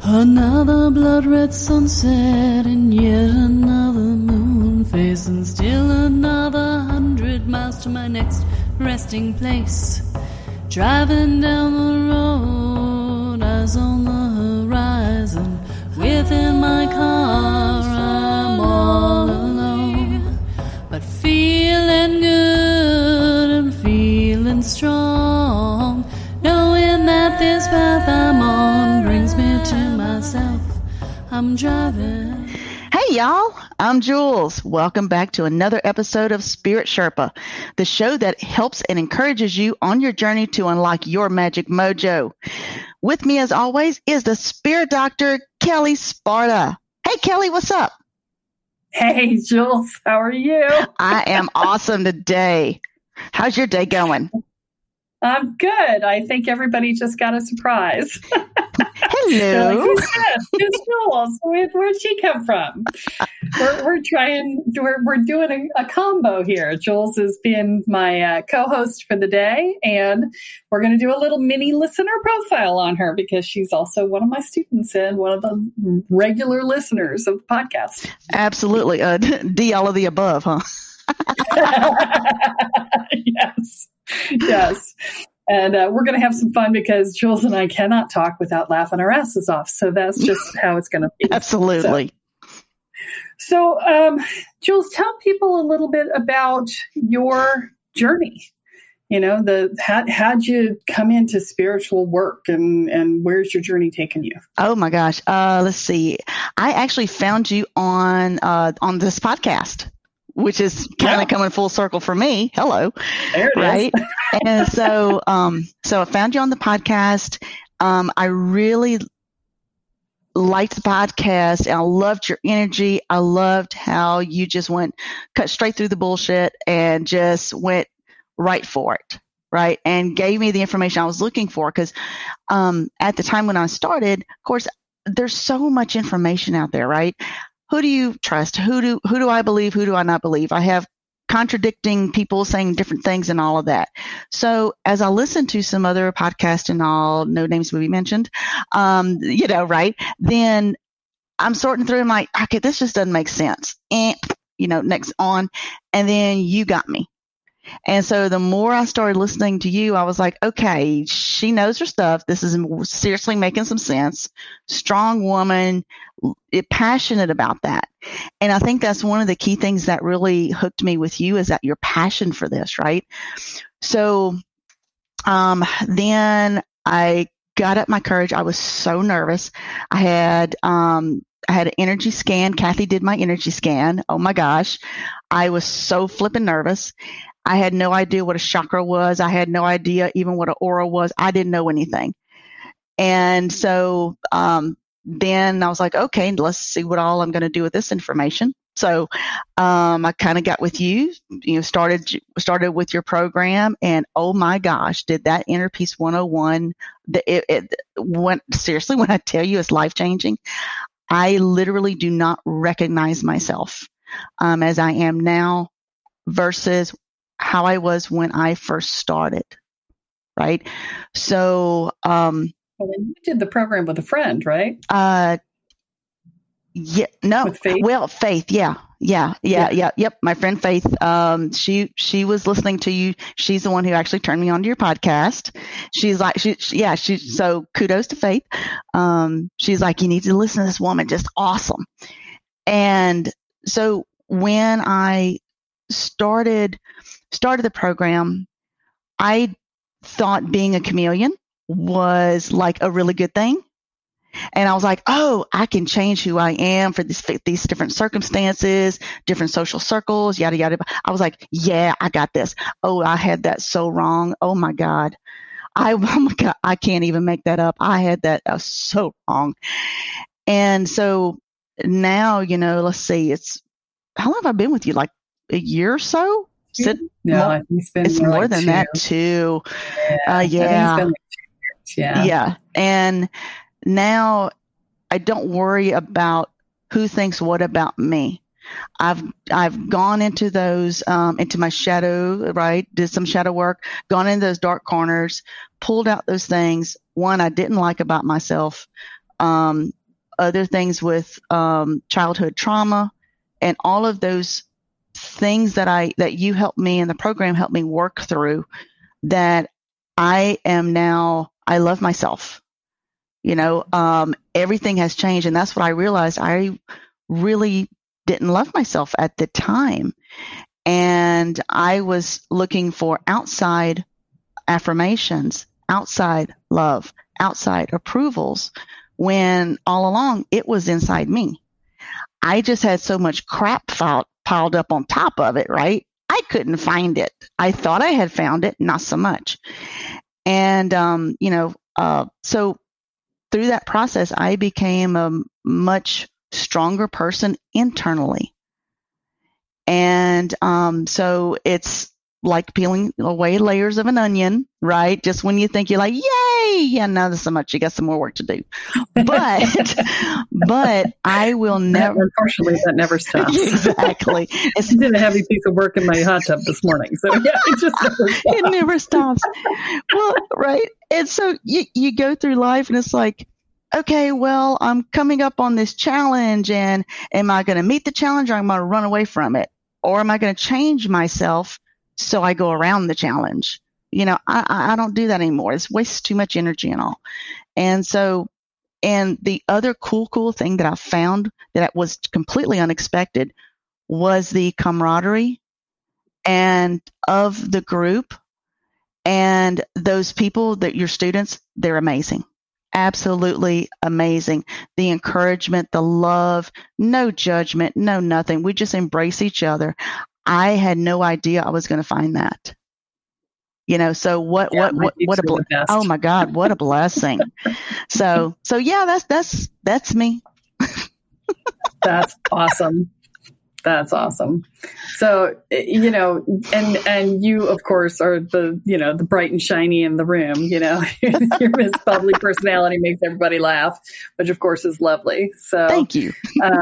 Another blood-red sunset and yet another moon face, and still another 100 miles to my next resting place. Driving down the road, eyes on the horizon. Within my car, I'm all alone, but feeling good and feeling strong, knowing that this path I'm on brings me to myself. I'm driving. Hey y'all, I'm Jules. Welcome back to another episode of Spirit Sherpa, the show that helps and encourages you on your journey to unlock your magic mojo. With me as always is the Spirit Doctor, Kelly Sparta. Hey Kelly, what's up? Hey Jules, how are you? I am awesome today. How's your day going? I'm good. I think everybody just got a surprise. Hello. Like, who's that? Who's Jules? Where'd she come from? We're doing a combo here. Jules is being my co-host for the day, and we're going to do a little mini listener profile on her because she's also one of my students and one of the regular listeners of the podcast. Absolutely. D, all of the above, huh? Yes. And we're going to have some fun because Jules and I cannot talk without laughing our asses off. So that's just how it's going to be. Absolutely. So Jules, tell people a little bit about your journey. You know, how'd you come into spiritual work and where's your journey taken you? Oh my gosh. Let's see. I actually found you on this podcast, which is kind of coming full circle for me. Hello. There it right? is. And so I found you on the podcast. I really liked the podcast, and I loved your energy. I loved how you just cut straight through the bullshit and just went right for it. Right. And gave me the information I was looking for. Cause, at the time when I started, of course, there's so much information out there, right? Who do you trust? Who do I believe? Who do I not believe? I have contradicting people saying different things and all of that. So as I listened to some other podcasts and all, no names will be mentioned, right? Then I'm sorting through and I'm like, okay, this just doesn't make sense. Next on. And then you got me. And so the more I started listening to you, I was like, okay, she knows her stuff. This is seriously making some sense. Strong woman, passionate about that. And I think that's one of the key things that really hooked me with you is that your passion for this, right? So then I got up my courage. I was so nervous. I had an energy scan. Kathy did my energy scan. Oh my gosh. I was so flipping nervous. I had no idea what a chakra was. I had no idea even what an aura was. I didn't know anything. And so then I was like, okay, let's see what all I'm going to do with this information. So I kind of got with you, started with your program, and oh my gosh, did that Inner Peace 101, it went, seriously, when I tell you it's life-changing, I literally do not recognize myself as I am now versus how I was when I first started, right? So, you did the program with a friend, right? Yeah, no, with Faith? Well, Faith, yeah. Yep. My friend Faith, she was listening to you. She's the one who actually turned me on to your podcast. She's like, so kudos to Faith. She's like, you need to listen to this woman, just awesome. And so when I started the program, I thought being a chameleon was like a really good thing. And I was like, oh, I can change who I am for these different circumstances, different social circles, yada, yada. I was like, yeah, I got this. Oh, I had that so wrong. Oh my God. Oh my God, I can't even make that up. I had that so wrong. And so now, let's see, how long have I been with you? Like a year or so? No, it's more than that too. Yeah. It's been like 2 years. Yeah. And now I don't worry about who thinks what about me. I've gone into those, into my shadow, right? Did some shadow work, gone into those dark corners, pulled out those things. One, I didn't like about myself. other things with childhood trauma, and all of those things that you helped me and the program helped me work through, that I love myself. Everything has changed. And that's what I realized. I really didn't love myself at the time. And I was looking for outside affirmations, outside love, outside approvals, when all along it was inside me. I just had so much crap piled up on top of it, right? I couldn't find it. I thought I had found it, not so much. And, so through that process, I became a much stronger person internally. And so it's like peeling away layers of an onion, right? Just when you think you're like, yay, yeah, now there's so much, you got some more work to do. But I will never. Unfortunately, that never stops. Exactly. I did a heavy piece of work in my hot tub this morning. So yeah, it just never stops. It never stops. Well, right. And so you go through life and it's like, okay, well, I'm coming up on this challenge, and am I going to meet the challenge, or am I going to run away from it? Or am I going to change myself so I go around the challenge? I don't do that anymore. It wastes too much energy and all. And so, and the other cool thing that I found that was completely unexpected was the camaraderie and of the group, and those people, that your students, they're amazing. Absolutely amazing. The encouragement, the love, no judgment, no nothing. We just embrace each other. I had no idea I was going to find that. So what a oh my God, what a blessing. So yeah, that's me. That's awesome. That's awesome. So, and you, of course, are the bright and shiny in the room, your Miss Bubbly personality makes everybody laugh, which of course is lovely. So thank you.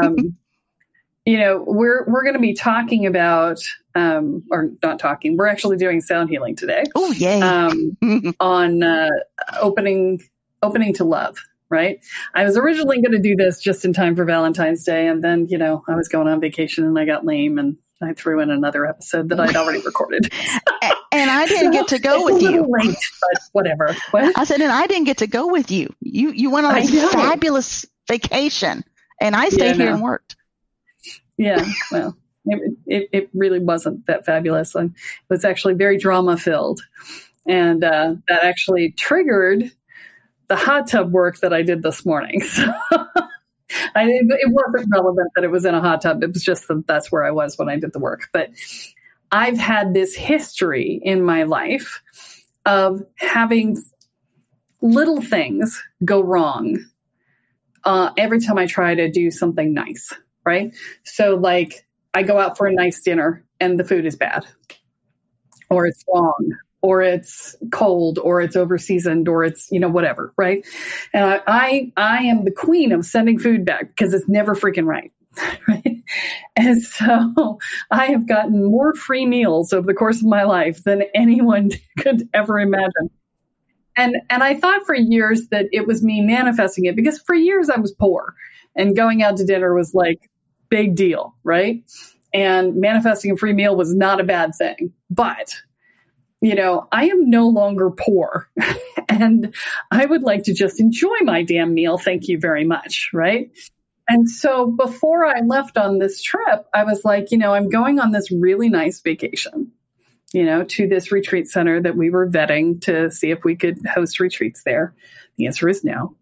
We're going to be talking about, or not talking, we're actually doing sound healing today. Oh, yay. On opening to love. Right. I was originally going to do this just in time for Valentine's Day. And then, I was going on vacation and I got lame, and I threw in another episode that I'd already recorded. And I didn't get to go with you. Late, but whatever. What? I said, and I didn't get to go with you. You went on this fabulous vacation, and I stayed here and worked. Yeah. Well, it really wasn't that fabulous. It was actually very drama filled. And that actually triggered the hot tub work that I did this morning. So it wasn't relevant that it was in a hot tub. It was just that's where I was when I did the work. But I've had this history in my life of having little things go wrong every time I try to do something nice, right? So like I go out for a nice dinner and the food is bad, or it's wrong, or it's cold, or it's overseasoned, or it's, whatever, right? And I am the queen of sending food back because it's never freaking right. Right? And so I have gotten more free meals over the course of my life than anyone could ever imagine. And I thought for years that it was me manifesting it, because for years I was poor and going out to dinner was like big deal, right? And manifesting a free meal was not a bad thing. But I am no longer poor, and I would like to just enjoy my damn meal. Thank you very much. Right. And so before I left on this trip, I was like, I'm going on this really nice vacation, to this retreat center that we were vetting to see if we could host retreats there. The answer is no.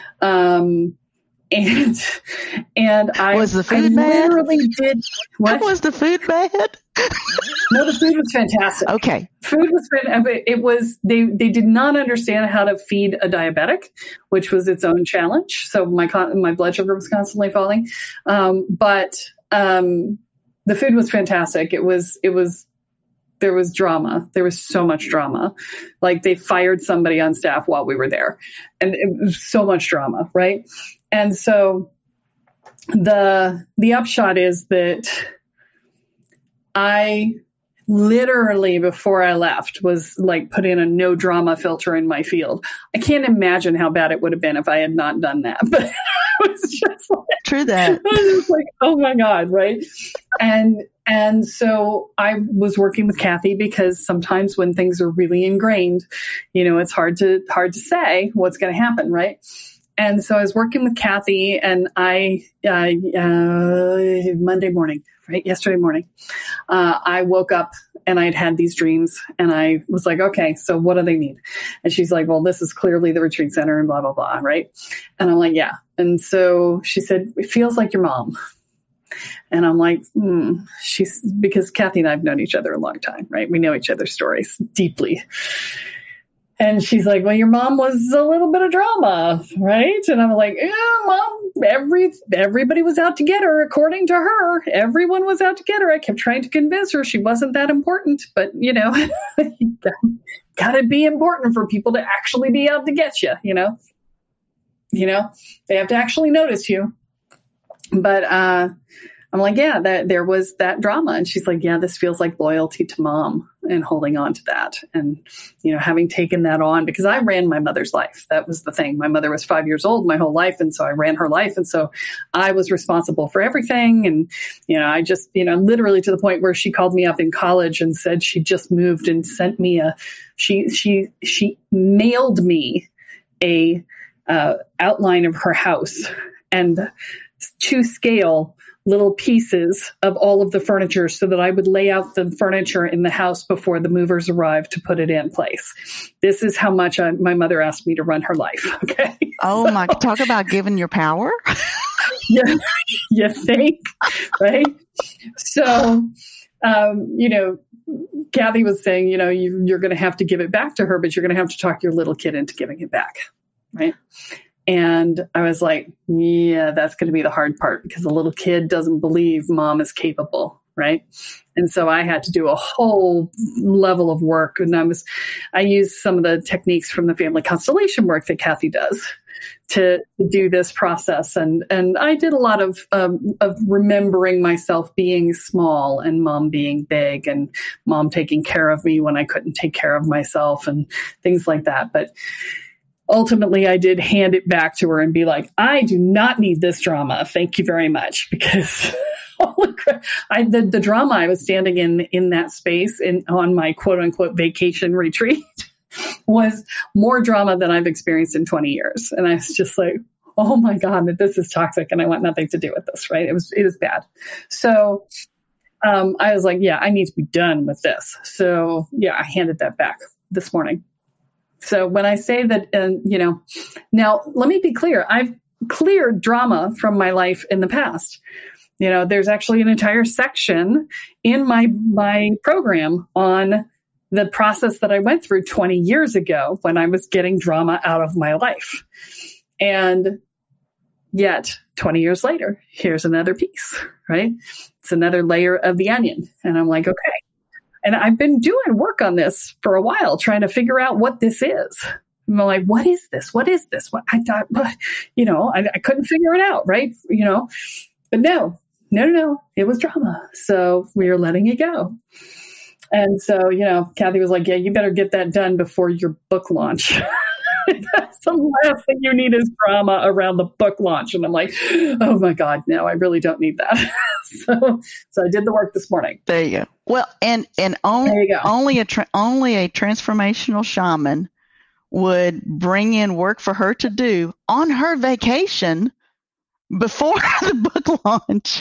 And I was the food bad? Literally did. What was the food bad? No, the food was fantastic. Okay, food was fantastic. It was they did not understand how to feed a diabetic, which was its own challenge. So my blood sugar was constantly falling, but the food was fantastic. It was. There was drama. There was so much drama. Like they fired somebody on staff while we were there, and it was so much drama, right? And so the upshot is that I literally before I left was like put in a no drama filter in my field. I can't imagine how bad it would have been if I had not done that. But it was just like, True that. I was just like, oh my God, right? And so I was working with Kathy because sometimes when things are really ingrained, it's hard to say what's going to happen, right? And so I was working with Kathy, and Monday morning, right? Yesterday morning, I woke up and I'd had these dreams, and I was like, okay, so what do they need? And she's like, well, this is clearly the retreat center and blah, blah, blah. Right. And I'm like, yeah. And so she said, it feels like your mom. And I'm like, because Kathy and I have known each other a long time, right? We know each other's stories deeply. And she's like, well, your mom was a little bit of drama, right? And I'm like, yeah, Mom, everybody was out to get her, according to her. Everyone was out to get her. I kept trying to convince her she wasn't that important. But, you got to be important for people to actually be out to get you, they have to actually notice you. But I'm like, yeah, there was that drama. And she's like, yeah, this feels like loyalty to Mom and holding on to that. And, having taken that on, because I ran my mother's life. That was the thing. My mother was 5 years old my whole life. And so I ran her life. And so I was responsible for everything. And, I just, literally to the point where she called me up in college and said she just moved and sent me she mailed me a outline of her house and to scale little pieces of all of the furniture so that I would lay out the furniture in the house before the movers arrived to put it in place. This is how much my mother asked me to run her life. Okay. Oh my, talk about giving your power. Yeah, you think, right? So, Kathy was saying, you're going to have to give it back to her, but you're going to have to talk your little kid into giving it back. Right. And I was like, yeah, that's going to be the hard part because the little kid doesn't believe Mom is capable. Right. And so I had to do a whole level of work. And I used some of the techniques from the family constellation work that Kathy does to do this process. And I did a lot of remembering myself being small and Mom being big and Mom taking care of me when I couldn't take care of myself and things like that. But ultimately, I did hand it back to her and be like, I do not need this drama. Thank you very much. Because the drama I was standing in that space on my quote unquote vacation retreat was more drama than I've experienced in 20 years. And I was just like, oh my God, that this is toxic and I want nothing to do with this. Right. It was bad. So I was like, yeah, I need to be done with this. So yeah, I handed that back this morning. So when I say that, now let me be clear, I've cleared drama from my life in the past. There's actually an entire section in my program on the process that I went through 20 years ago when I was getting drama out of my life. And yet 20 years later, here's another piece, right? It's another layer of the onion. And I'm like, okay. And I've been doing work on this for a while, trying to figure out what this is. I'm like, what is this? What is this? What I thought, I couldn't figure it out, right? But no, it was drama. So we are letting it go. And so, Kathy was like, yeah, you better get that done before your book launch. That's the last thing you need is drama around the book launch. And I'm like, oh my God, no, I really don't need that. So I did the work this morning. There you go. Well, and only a transformational shaman would bring in work for her to do on her vacation before the book launch.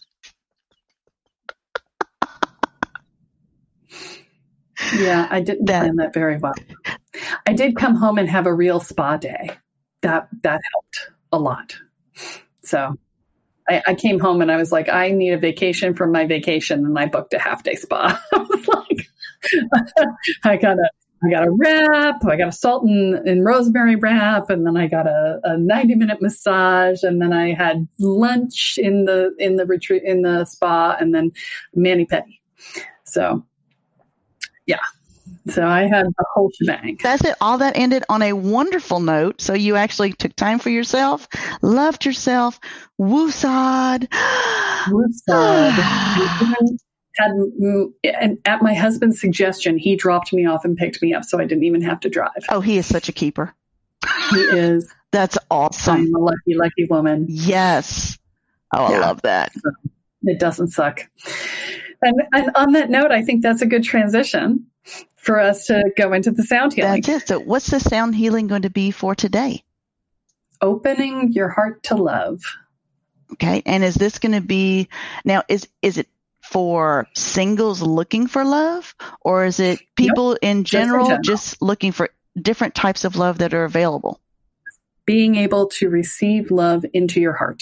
Yeah, I didn't plan that very well. I did come home and have a real spa day. That helped a lot. So I came home and I was like, I need a vacation from my vacation, and I booked a half-day spa. I was like, I got a wrap, I got a salt and rosemary wrap, and then I got a 90-minute massage, and then I had lunch in the retreat in the spa, and then mani-pedi. So, yeah. So I had the whole shebang. That's it. All that ended on a wonderful note. So you actually took time for yourself, loved yourself. Woosad. Woosad. and at my husband's suggestion, he dropped me off and picked me up, so I didn't even have to drive. Oh, he is such a keeper. He is. That's awesome. I'm a lucky, lucky woman. Yes. Oh, I love that. So it doesn't suck. And on that note, I think that's a good transition for us to go into the sound healing. That's it. So what's the sound healing going to be for today? Opening your heart to love. Okay. And is this going to be, now, is it for singles looking for love, or is it people in general just looking for different types of love that are available? Being able to receive love into your heart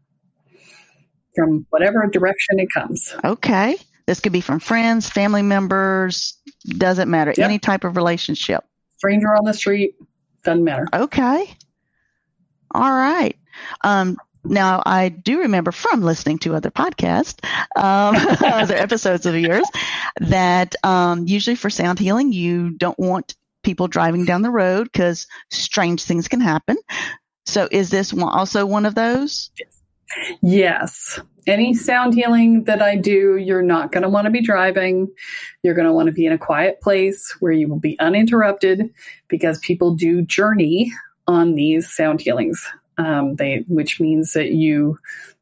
from whatever direction it comes. Okay. This could be from friends, family members, doesn't matter. Any type of relationship. Stranger on the street, doesn't matter. Okay. All right. Now, I do remember from listening to other podcasts, other episodes of yours, that usually for sound healing, you don't want people driving down the road because strange things can happen. So is this also one of those? Yes. Any sound healing that I do, you're not going to want to be driving. You're going to want to be in a quiet place where you will be uninterrupted, because people do journey on these sound healings, which means that you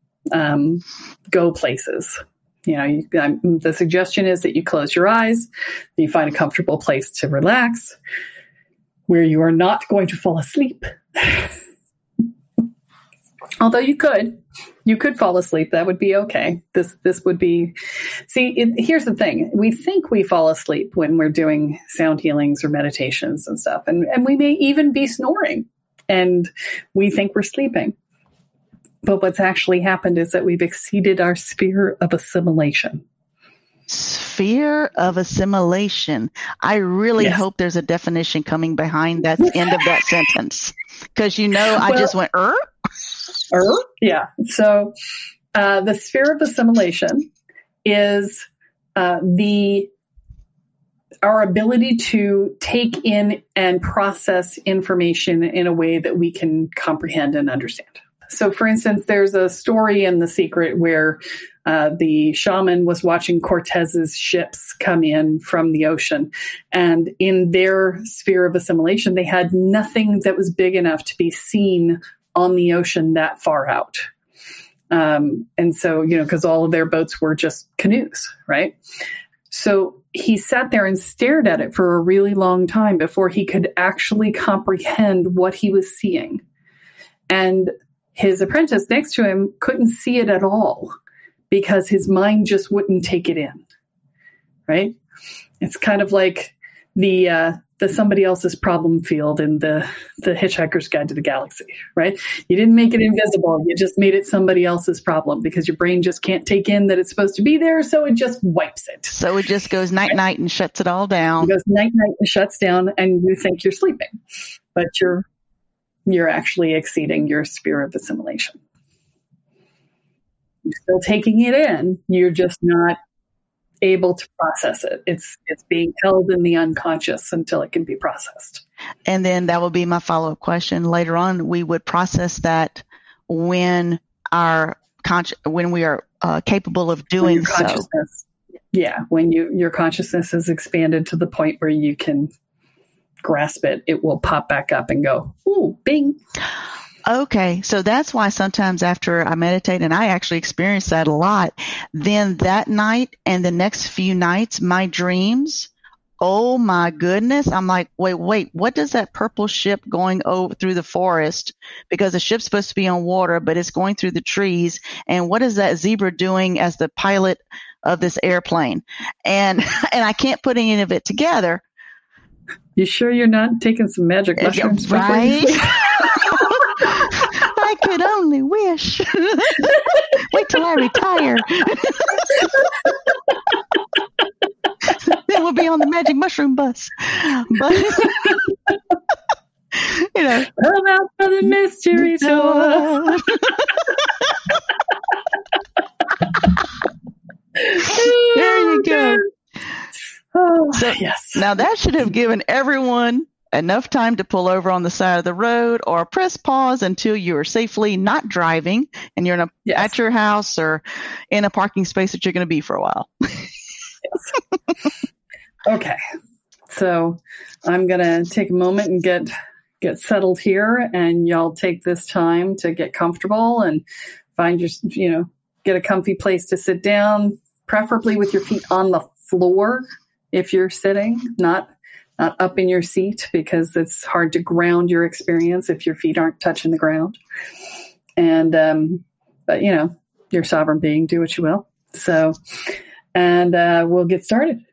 go places. The suggestion is that you close your eyes, that you find a comfortable place to relax, where you are not going to fall asleep. Although you could fall asleep. That would be okay. This would be, here's the thing. We think we fall asleep when we're doing sound healings or meditations and stuff. And we may even be snoring and we think we're sleeping. But what's actually happened is that we've exceeded our sphere of assimilation. Sphere of assimilation. I really hope there's a definition coming behind that end of that sentence. Because I just went, Yeah. So the sphere of assimilation is our ability to take in and process information in a way that we can comprehend and understand. So, for instance, there's a story in The Secret where the shaman was watching Cortez's ships come in from the ocean. And in their sphere of assimilation, they had nothing that was big enough to be seen on the ocean that far out. And so, because all of their boats were just canoes, right? So he sat there and stared at it for a really long time before he could actually comprehend what he was seeing. And his apprentice next to him couldn't see it at all because his mind just wouldn't take it in, right? It's kind of like the somebody else's problem field in the Hitchhiker's Guide to the Galaxy, right? You didn't make it invisible. You just made it somebody else's problem because your brain just can't take in that it's supposed to be there, so it just wipes it. So it just goes night-night and shuts it all down. It goes night-night and shuts down, and you think you're sleeping, but you're actually exceeding your sphere of assimilation. You're still taking it in. You're just not able to process it. It's being held in the unconscious until it can be processed. And then that will be my follow-up question. Later on, we would process that when we are capable of doing so. Yeah, when your consciousness is expanded to the point where you can grasp it, it will pop back up and go, ooh, bing. Okay, so that's why sometimes after I meditate, and I actually experience that a lot, then that night and the next few nights, my dreams, oh my goodness, I'm like, wait, what does that purple ship going over through the forest? Because the ship's supposed to be on water, but it's going through the trees. And what is that zebra doing as the pilot of this airplane? And I can't put any of it together. You sure you're not taking some magic mushrooms? Right? I could only wish. Wait till I retire. Then we'll be on the magic mushroom bus. But, come out for the mystery tour. There you go. Oh, so, yes. Now that should have given everyone enough time to pull over on the side of the road or press pause until you are safely not driving and you're at your house or in a parking space that you're going to be for a while. Okay. So I'm going to take a moment and get settled here, and y'all take this time to get comfortable and find get a comfy place to sit down, preferably with your feet on the floor if you're sitting, not up in your seat, because it's hard to ground your experience if your feet aren't touching the ground. And, but you're a sovereign being, do what you will. So, and we'll get started.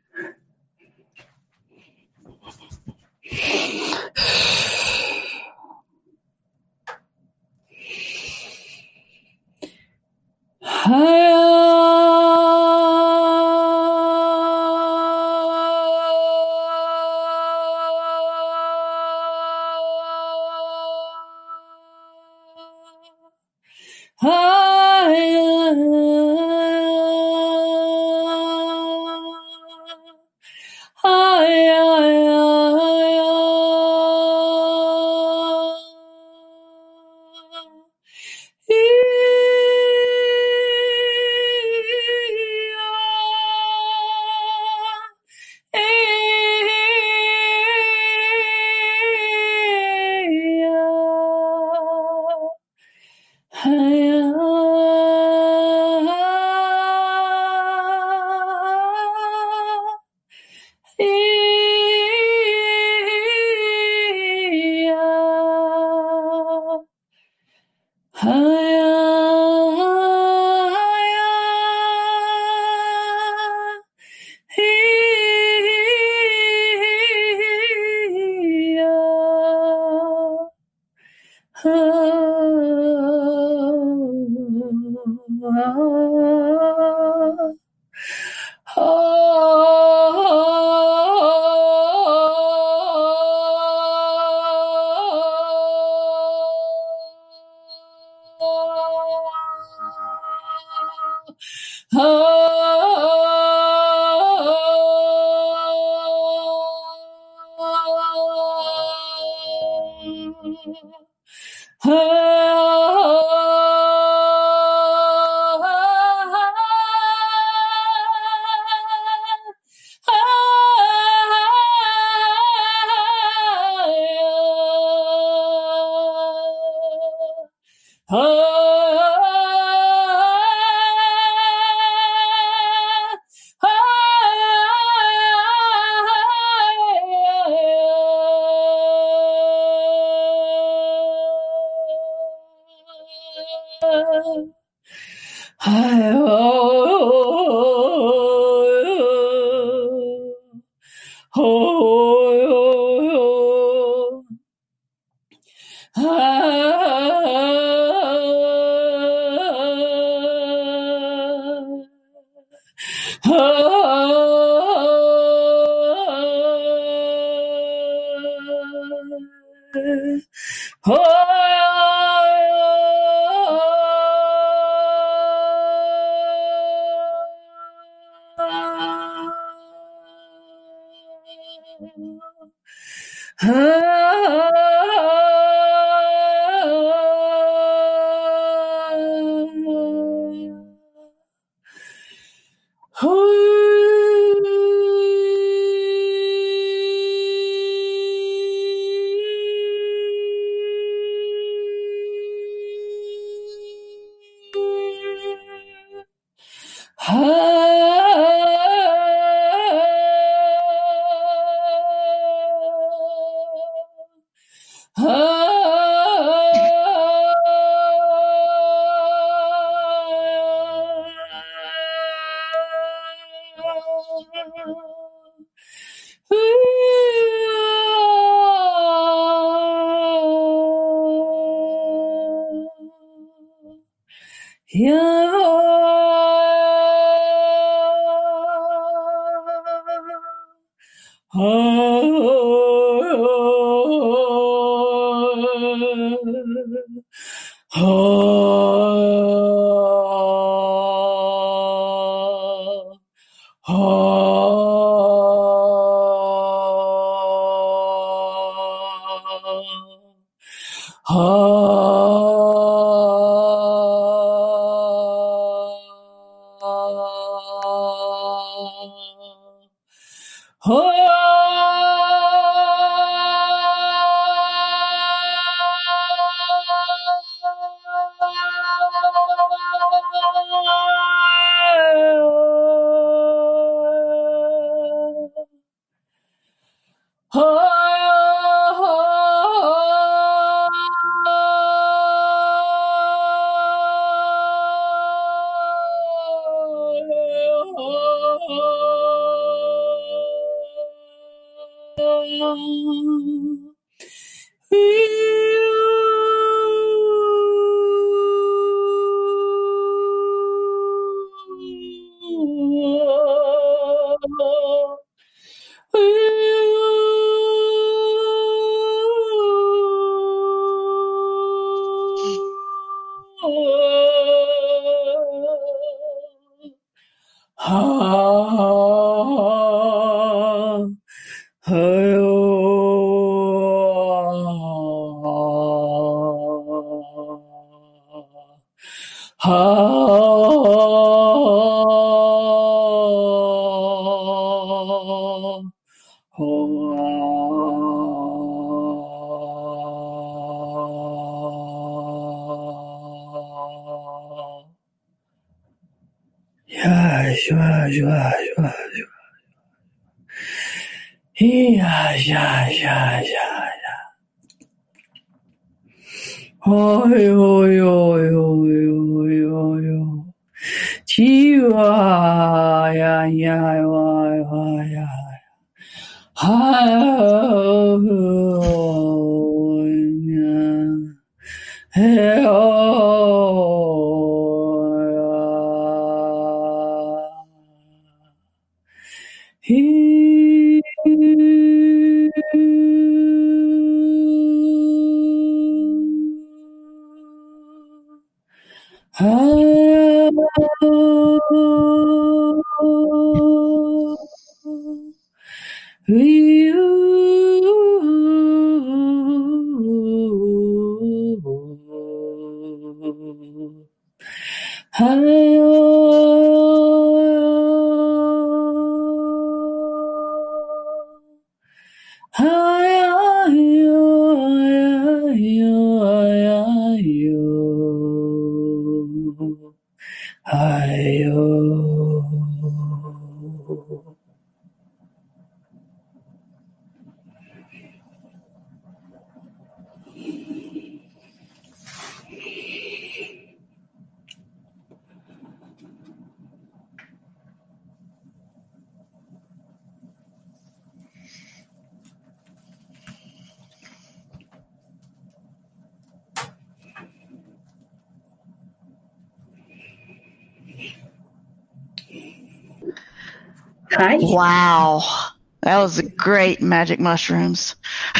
Hi. Wow. That was great, magic mushrooms.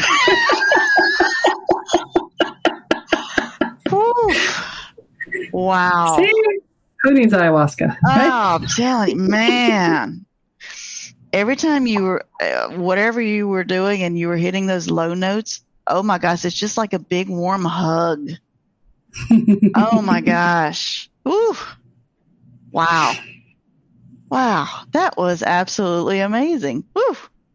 Wow. See? Who needs ayahuasca? Oh, I'm telling you, man. Every time you were, whatever you were doing and you were hitting those low notes, oh my gosh, it's just like a big warm hug. Oh my gosh. Ooh. Wow. Wow. That was absolutely amazing. Woo.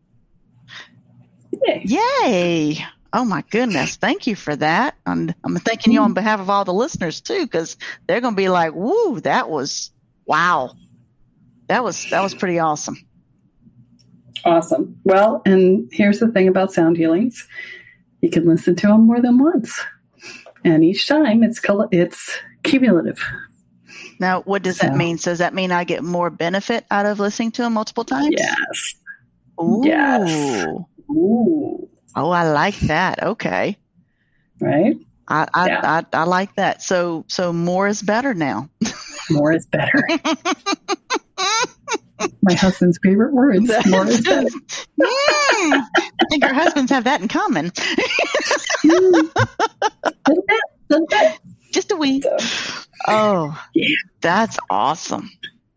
Yay. Oh my goodness. Thank you for that. And I'm thanking you on behalf of all the listeners too, because they're going to be like, woo, that was, wow. That was pretty awesome. Awesome. Well, and here's the thing about sound healings. You can listen to them more than once. And each time it's cumulative. Now, what does that mean? So does that mean I get more benefit out of listening to them multiple times? Yes. Ooh. Yes. Ooh. Oh, I like that. Okay. Right? I like that. So more is better now. More is better. My husband's favorite words. More is better. I think our husbands have that in common. Just a wee. Oh, yeah. That's awesome.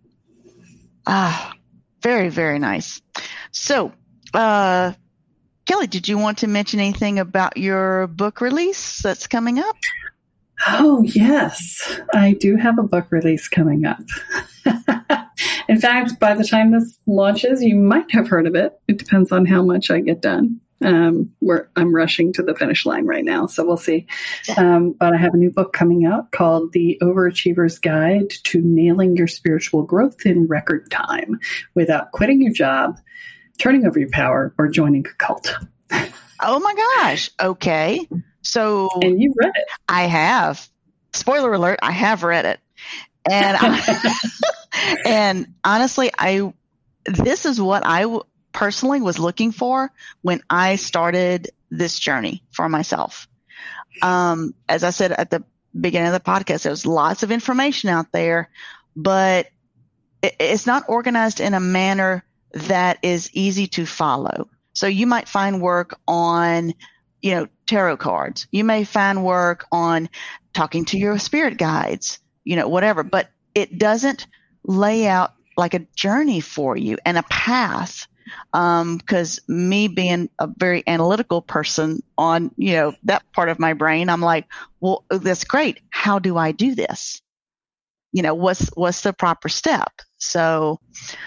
Very, very nice. So, Kelly, did you want to mention anything about your book release that's coming up? Oh, yes. I do have a book release coming up. In In fact, by the time this launches, you might have heard of it. It depends on how much I get done. I'm rushing to the finish line right now, so we'll see. But I have a new book coming out called The Overachiever's Guide to Nailing Your Spiritual Growth in Record Time Without Quitting Your Job, Turning Over Your Power, or Joining a Cult. Oh my gosh. Okay. So. And you've read it. I have. Spoiler alert, I have read it. And and honestly, this is what I personally was looking for when I started this journey for myself. As I said at the beginning of the podcast, there's lots of information out there, but it's not organized in a manner that is easy to follow. So you might find work on, tarot cards. You may find work on talking to your spirit guides, whatever, but it doesn't lay out like a journey for you and a path. Because me being a very analytical person on, that part of my brain, I'm like, well, that's great. How do I do this? What's the proper step? So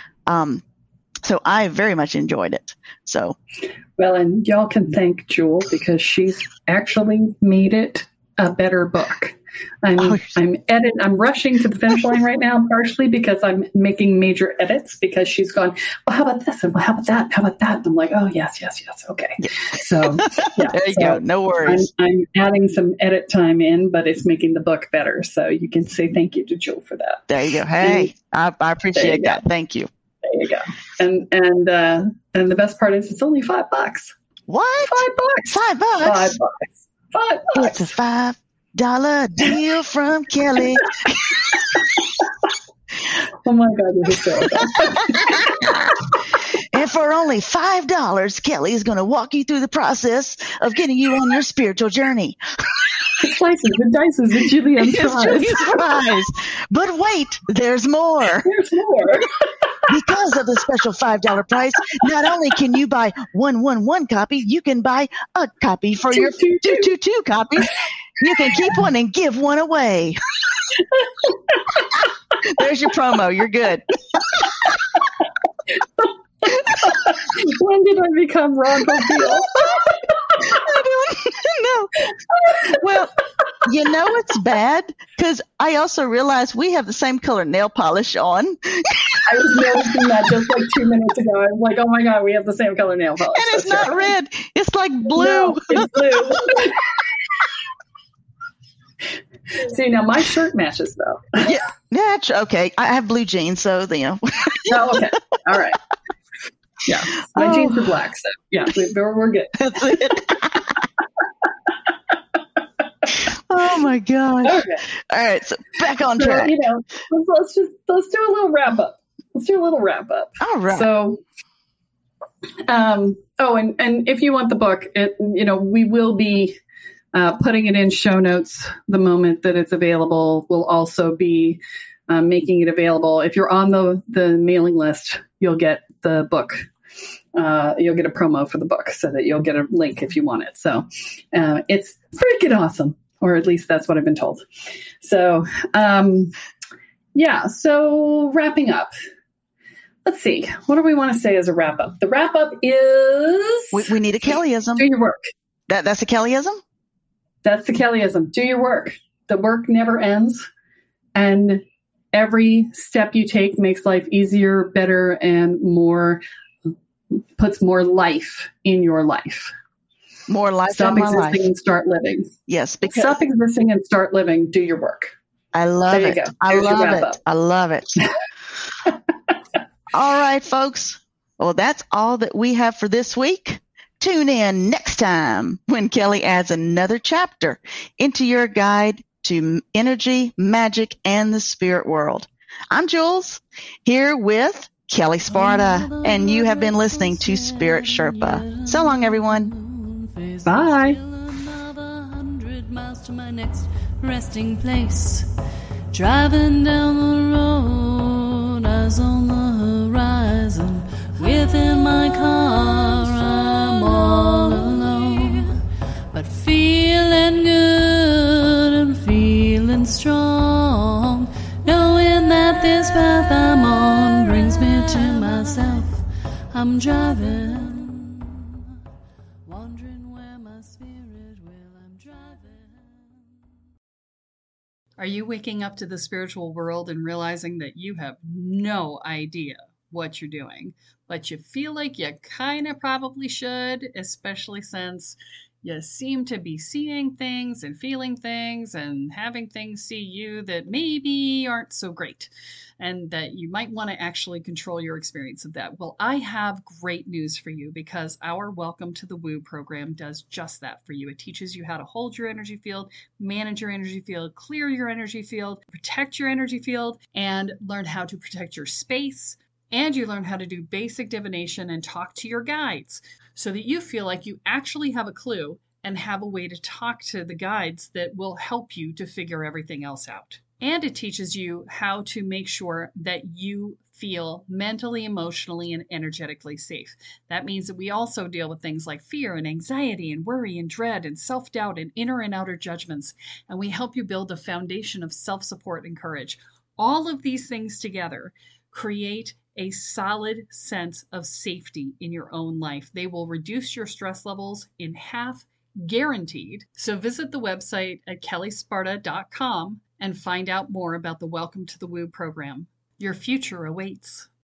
I very much enjoyed it. So, well, and y'all can thank Jewel because she's actually made it a better book. I'm rushing to the finish line right now, partially because I'm making major edits because she's gone, well, how about this? And well, how about that? How about that? And I'm like, oh, yes. Okay. So yeah, there you go. No worries. I'm adding some edit time in, but it's making the book better. So you can say thank you to Jewel for that. There you go. Hey, I appreciate that. Thank you. There you go. And the best part is it's only $5. What? $5. $5. $5. It's a $5 deal from Kelly. Oh my God, you're hysterical. And for only $5, Kelly is going to walk you through the process of getting you on your spiritual journey. It slices, it dices, and Julien's fries. But wait, there's more. There's more. Because of the special $5 price, not only can you buy 111 copy, you can buy a copy for your 222 copies. You can keep one and give one away. There's your promo. You're good. When did I become Ron Popeil? I don't know. Well, it's bad because I also realized we have the same color nail polish on. I was noticing that just like 2 minutes ago. I was like, oh my God, we have the same color nail polish. And it's not red. It's like blue. No, it's blue. See, now my shirt matches though. Yeah, okay. I have blue jeans, so Oh, okay. All right. Yeah, my jeans are black, so yeah, we're good. That's it. Oh my gosh! Okay. All right, so back on track. Let's do a little wrap up. All right. So, and if you want the book, we will be putting it in show notes the moment that it's available. We'll also be making it available. If you're on the mailing list, you'll get the book. You'll get a promo for the book so that you'll get a link if you want it. So it's freaking awesome, or at least that's what I've been told. So, so wrapping up. Let's see. What do we want to say as a wrap up? The wrap up is... We need a Kellyism. Do your work. That's a Kellyism? That's the Kellyism. Do your work. The work never ends. And every step you take makes life easier, better, and puts more life in your life. More life Stop in my life. existing and start living. Yes. Because stop existing and start living. Do your work. I love it. I love it. All right, folks. Well, that's all that we have for this week. Tune in next time when Kelly adds another chapter into your guide to energy, magic, and the spirit world. I'm Jules, here with Kelly Sparta, and you have been listening to Spirit Sherpa. So long, everyone. Bye. Another 100 miles to my next resting place. Driving down the road, eyes on the horizon. Within my car, I'm all alone, but feeling good and feeling strong, knowing that this path I'm on brings myself. I'm driving, wondering where my spirit will. I'm driving. Are you waking up to the spiritual world and realizing that you have no idea what you're doing, but you feel like you kind of probably should, especially since you seem to be seeing things and feeling things and having things see you that maybe aren't so great, and that you might want to actually control your experience of that? Well, I have great news for you, because our Welcome to the Woo program does just that for you. It teaches you how to hold your energy field, manage your energy field, clear your energy field, protect your energy field, and learn how to protect your space. And you learn how to do basic divination and talk to your guides, so that you feel like you actually have a clue and have a way to talk to the guides that will help you to figure everything else out. And it teaches you how to make sure that you feel mentally, emotionally, and energetically safe. That means that we also deal with things like fear and anxiety and worry and dread and self-doubt and inner and outer judgments. And we help you build a foundation of self-support and courage. All of these things together create a solid sense of safety in your own life. They will reduce your stress levels in half, guaranteed. So visit the website at kellysparta.com and find out more about the Welcome to the Woo program. Your future awaits.